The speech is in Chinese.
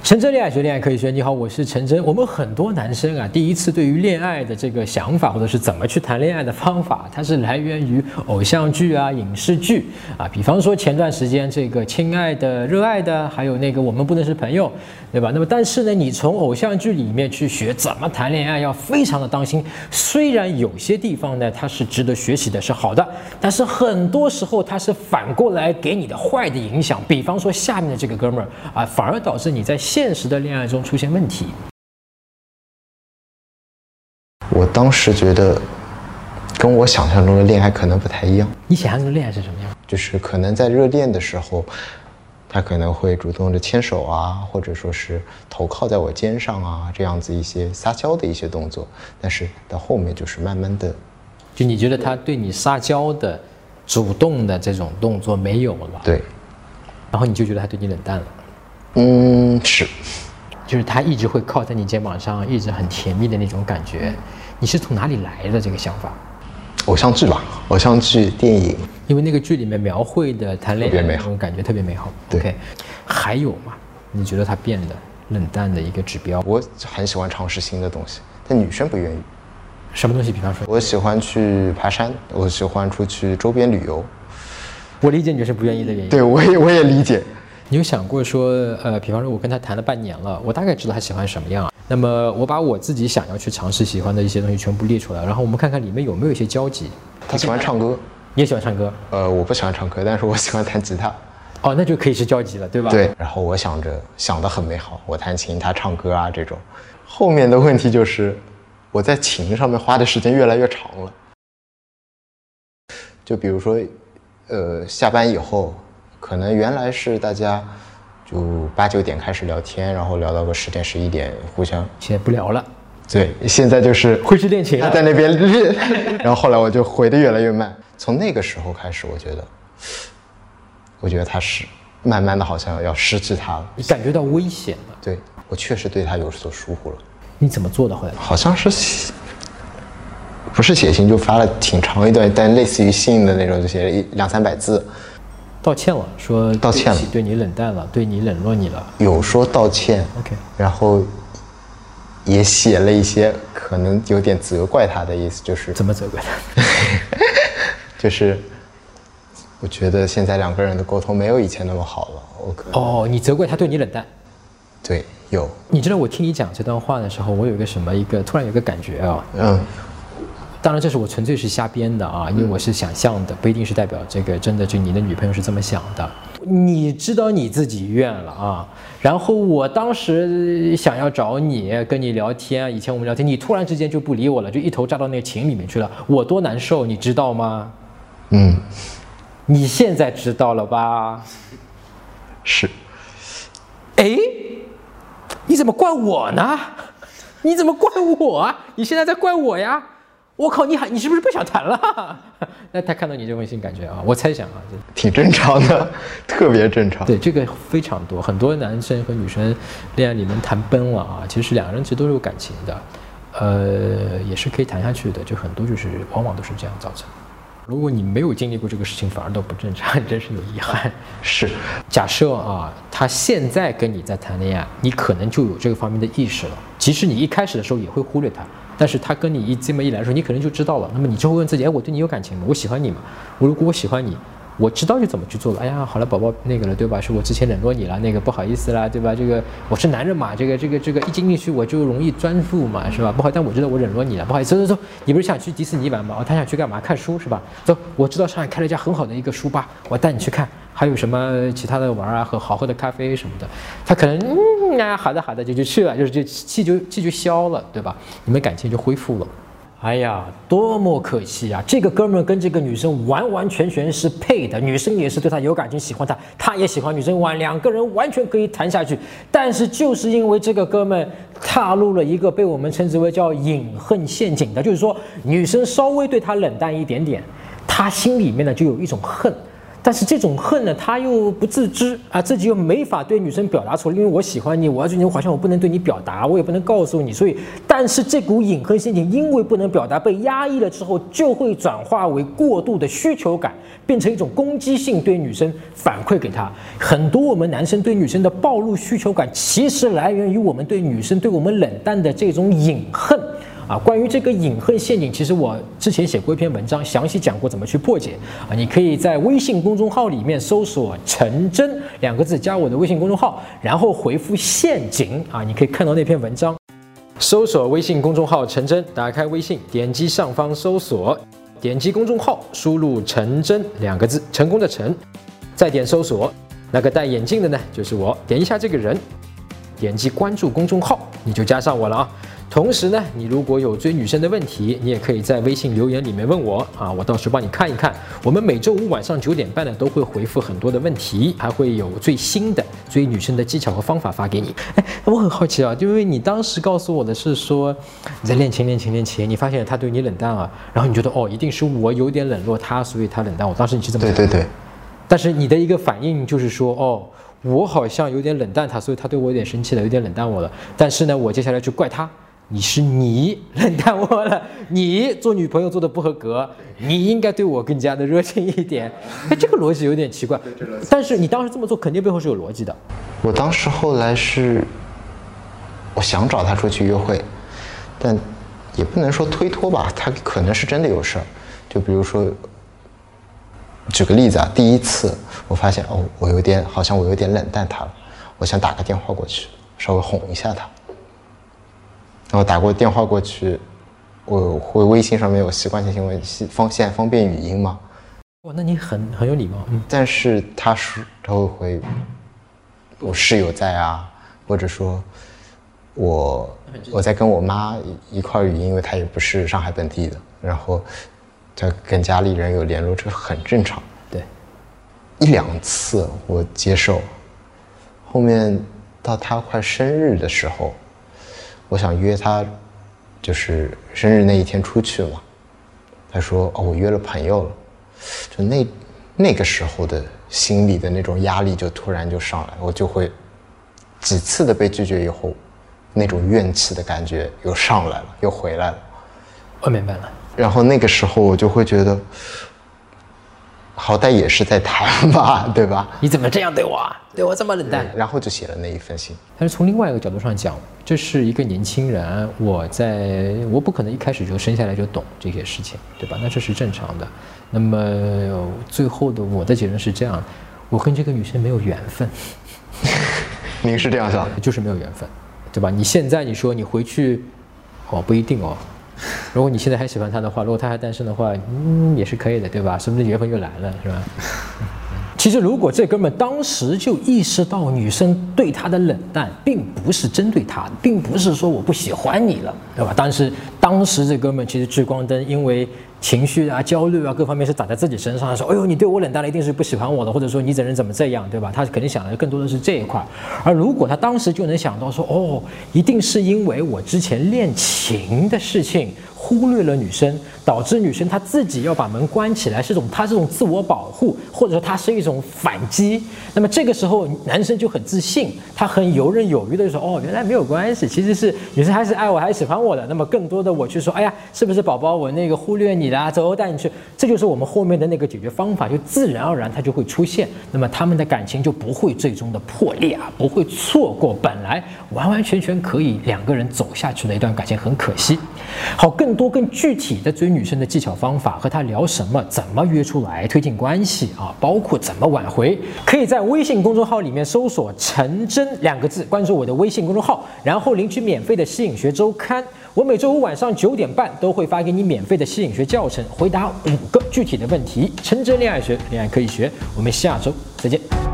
陈真恋爱学，恋爱可以学。你好，我是陈真。我们很多男生啊，第一次对于恋爱的这个想法，或者是怎么去谈恋爱的方法，它是来源于偶像剧啊、影视剧啊。比方说前段时间这个《亲爱的》《热爱的》，还有那个《我们不能是朋友》，对吧？那么但是呢，你从偶像剧里面去学怎么谈恋爱，要非常的当心。虽然有些地方呢，它是值得学习的，是好的，但是很多时候它是反过来给你的坏的影响。比方说下面的这个哥们儿啊，反而导致你在现实的恋爱中出现问题。 我当时觉得，跟我想象中的恋爱可能不太一样。 你想象中的恋爱是什么样？ 就是可能在热恋的时候，他可能会主动的牵手啊，或者说是头靠在我肩上啊，这样子一些撒娇的一些动作。但是到后面就是慢慢的， 就你觉得他对你撒娇的、主动的这种动作没有了， 对， 然后你就觉得他对你冷淡了。 是， 就是他一直会靠在你肩膀上，一直很甜蜜的那种感觉。你是从哪里来的这个想法？ 偶像剧吧，偶像剧、电影， 因为那个剧里面描绘的谈恋爱的那种感觉特别美好。 对 OK， 还有吗？你觉得他变得冷淡的一个指标？ 我很喜欢尝试新的东西，但女生不愿意。 什么东西？比方说， 我喜欢去爬山，我喜欢出去周边旅游。 我理解女生不愿意的原因。 对，我也理解。 你有想过说，比方说我跟他谈了半年了，我大概知道他喜欢什么样，那么我把我自己想要去尝试喜欢的一些东西全部列出来，然后我们看看里面有没有一些交集。 他喜欢唱歌， 你也喜欢唱歌？ 我不喜欢唱歌，但是我喜欢弹吉他。 哦，那就可以是交集了，对吧？ 对。然后我想得很美好，我弹琴，他唱歌啊这种。后面的问题就是，我在琴上面花的时间越来越长了。就比如说，下班以后。可能原来是大家就8、9点开始聊天，然后聊到个10点、11点，互相现在不聊了。 对，现在就是会去练琴了， 他在那边练，然后后来我就回的越来越慢。从那个时候开始，我觉得他是慢慢的好像要失去他了， 你感觉到危险了。 对，我确实对他有所疏忽了。 你怎么做的？后来好像是不是写信就发了挺长一段，但类似于信的那种，就写了200、300字。 道歉了，说道歉了， 对你冷淡了，对你冷落你了。 有说道歉 ，OK， 然后也写了一些可能有点责怪他的意思，就是怎么责怪他？ 就是我觉得现在2个人的沟通没有以前那么好了。 哦，你责怪他对你冷淡？ 对，有。 你知道我听你讲这段话的时候，我有一个突然有个感觉啊。当然，这是我纯粹是瞎编的啊，因为我是想象的，不一定是代表这个真的就你的女朋友是这么想的。你知道你自己愿了啊，然后我当时想要找你跟你聊天，以前我们聊天，你突然之间就不理我了，就一头扎到那个情里面去了，我多难受，你知道吗？你现在知道了吧？ 是。 哎，你怎么怪我呢？你怎么怪我啊？你现在在怪我呀？我靠，你是不是不想谈了？那他看到你这封信，感觉啊，我猜想啊， 挺正常的，特别正常。 对，这个非常多，很多男生和女生恋爱里面谈崩了啊，其实2个人其实都是有感情的，也是可以谈下去的，就很多就是往往都是这样造成。如果你没有经历过这个事情，反而都不正常，真是有遗憾。 是， 假设啊，他现在跟你在谈恋爱，你可能就有这个方面的意识了。即使你一开始的时候也会忽略他，但是他跟你这么一来的时候，你可能就知道了。那么你就会问自己：哎，我对你有感情吗？我喜欢你吗？如果我喜欢你，我知道就怎么去做了。哎呀，好了，宝宝，那个了，对吧？是我之前冷落你了，那个不好意思啦，对吧？这个我是男人嘛，这个一进去我就容易专注嘛，是吧？不好，但我知道我冷落你了，不好意思，走，你不是想去迪士尼玩吗？他想去干嘛？看书是吧？走，我知道上海开了一家很好的一个书吧，我带你去看。还有什么其他的玩啊，和好喝的咖啡什么的，他可能好的就去了，就是气就消了，对吧？你们感情就恢复了。哎呀，多么可惜啊！这个哥们儿跟这个女生完完全全是配的，女生也是对他有感情，喜欢他，他也喜欢女生，2个人完全可以谈下去。但是就是因为这个哥们踏入了一个被我们称之为叫隐恨陷阱的，就是说女生稍微对他冷淡一点点，他心里面呢就有一种恨。 但是这种恨呢，他又不自知啊，自己又没法对女生表达出来，因为我喜欢你，我要对你，好像我不能对你表达，我也不能告诉你，所以，但是这股隐恨心情，因为不能表达，被压抑了之后，就会转化为过度的需求感，变成一种攻击性对女生反馈给她。很多我们男生对女生的暴露需求感，其实来源于我们对女生对我们冷淡的这种隐恨。关于这个隐恨陷阱，其实我之前写过一篇文章，详细讲过怎么去破解你可以在微信公众号里面搜索"陈真"2个字，加我的微信公众号，然后回复"陷阱"你可以看到那篇文章。搜索微信公众号"陈真"，打开微信，点击上方搜索，点击公众号，输入"陈真"2个字，成功的陈，再点搜索，那个戴眼镜的呢就是我，点一下这个人，点击关注公众号，你就加上我了同时呢，你如果有追女生的问题，你也可以在微信留言里面问我我到时候帮你看一看。我们每周五晚上9点半呢都会回复很多的问题，还会有最新的追女生的技巧和方法发给你。我很好奇因为你当时告诉我的是说你在练琴，你发现他对你冷淡然后你觉得一定是我有点冷落他，所以他冷淡我。当时你是这么想的？对。但是你的一个反应就是说我好像有点冷淡他，所以他对我有点生气了，有点冷淡我了。但是呢，我接下来去怪他。是你冷淡我了，你做女朋友做的不合格，你应该对我更加的热情一点。这个逻辑有点奇怪，但是你当时这么做肯定背后是有逻辑的。 我当时后来是，我想找他出去约会，但也不能说推脱吧，他可能是真的有事儿。就比如说，举个例子第一次我发现我有点冷淡他了，我想打个电话过去，稍微哄一下他。然后打过电话过去，我会微信上面有习惯性行为，现在方便语音吗？ 那你很有礼貌。 但是他会回我室友在或者说我在跟我妈一块语音，因为她也不是上海本地的，然后在跟家里人有联络，这很正常。 对 ，1、2次我接受，后面到他快生日的时候。我想约他，就是生日那一天出去嘛。他说我约了朋友了，就那个时候的心里的那种压力就突然就上来，我就会几次的被拒绝以后，那种怨气的感觉又上来了，又回来了。 我明白了。然后那个时候我就会觉得，好歹也是在谈吧，对吧？ 你怎么这样对我对我这么冷淡？ 然后就写了那一封信。 但是从另外一个角度上讲，这是一个年轻人，我不可能一开始就生下来就懂这些事情，对吧？那这是正常的。那么最后的我的结论是这样，我跟这个女生没有缘分。 您是这样想？ 就是没有缘分，对吧？你现在你说你回去，不一定如果你现在还喜欢他的话，如果他还单身的话，也是可以的，对吧？说不定缘分就来了，是吧？其实，如果这哥们当时就意识到女生对他的冷淡，并不是针对他的，并不是说我不喜欢你了，对吧？当时这哥们其实聚光灯因为情绪焦虑各方面是打在自己身上，说你对我冷淡了，一定是不喜欢我的，或者说你怎么这样，对吧？他肯定想的更多的是这一块。而如果他当时就能想到说一定是因为我之前练琴的事情忽略了女生，导致女生她自己要把门关起来，她这种自我保护，或者说她是一种反击。那么这个时候男生就很自信，他很游刃有余的说原来没有关系，其实是女生还是爱我，还是喜欢我的。那么更多的我去说是不是宝宝我那个忽略你啦，走带你去，这就是我们后面的那个解决方法，就自然而然它就会出现。那么他们的感情就不会最终的破裂不会错过本来完完全全可以2个人走下去的一段感情，很可惜。好，更多更具体的追女生的技巧方法，和她聊什么，怎么约出来推进关系包括怎么挽回，可以在微信公众号里面搜索“陈真”2个字，关注我的微信公众号，然后领取免费的吸引学周刊。我每周五晚上9点半都会发给你免费的吸引学教程，回答5个具体的问题。陈真恋爱学，恋爱可以学。我们下周再见。